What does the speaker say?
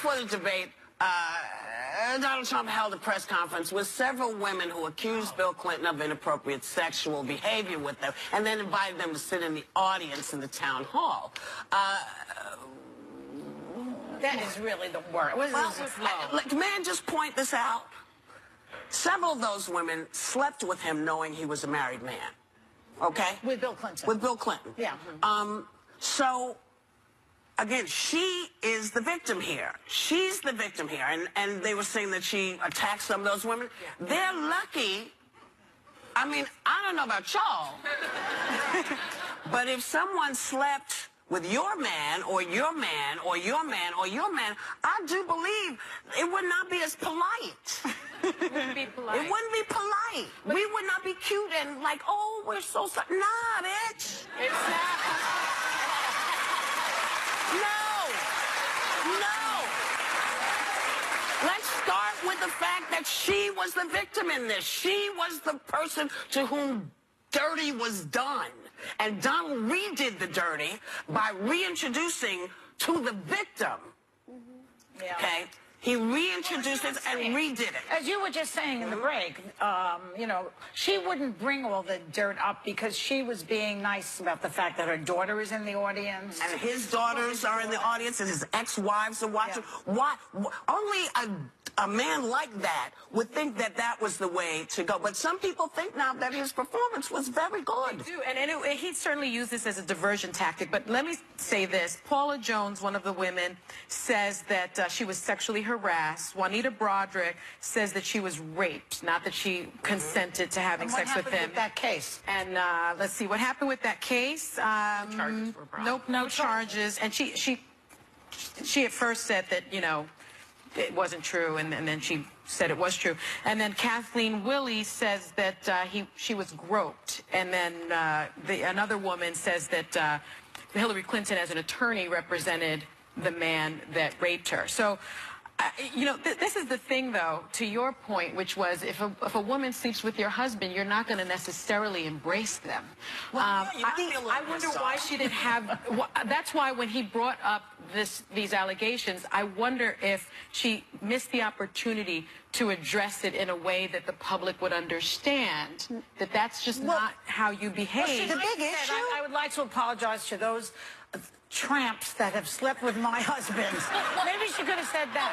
before the debate, Donald Trump held a press conference with several women who accused Bill Clinton of inappropriate sexual behavior with them, and then invited them to sit in the audience in the town hall. That is really the worst. Can I just point this out? Several of those women slept with him knowing he was a married man. Okay? With Bill Clinton. With Bill Clinton. Yeah. So, again, she is the victim here. She's the victim here. And they were saying that she attacked some of those women. Yeah. They're lucky. I mean, I don't know about y'all. But if someone slept with your man, or your man, or your man, or your man, I do believe it would not be as polite. It wouldn't be polite. It wouldn't be polite. But we would not be cute and like, oh, we're so sorry. Nah, bitch. Exactly. No. Let's start with the fact that she was the victim in this. She was the person to whom dirty was done. And Donald redid the dirty by reintroducing to the victim. Yeah. Okay? He reintroduced it and redid it. As you were just saying in the break, you know, she wouldn't bring all the dirt up because she was being nice about the fact that her daughter is in the audience. And his daughters are in the audience and his ex-wives are watching. Yeah. Why? Only a man like that would think that that was the way to go. But some people think now that his performance was very good. They do, and he certainly used this as a diversion tactic. But let me say this. Paula Jones, one of the women, says that she was sexually harassed. Juanita Broderick says that she was raped, not that she consented to having sex with him. What happened with that case? And let's see, what happened with that case? Charges were brought. Nope, no charges. And she at first said that, you know, it wasn't true, and then she said it was true. And then Kathleen Willey says that she was groped. And then another woman says that Hillary Clinton, as an attorney, represented the man that raped her. So, you know, this is the thing, though, to your point, which was if a woman sleeps with your husband, you're not going to necessarily embrace them. Well, I wonder why she didn't have. That's why when he brought up these allegations, I wonder if she missed the opportunity to address it in a way that the public would understand that that's just not how you behave. Well, the big issue. I would like to apologize to those tramps that have slept with my husband. Maybe she could have said that.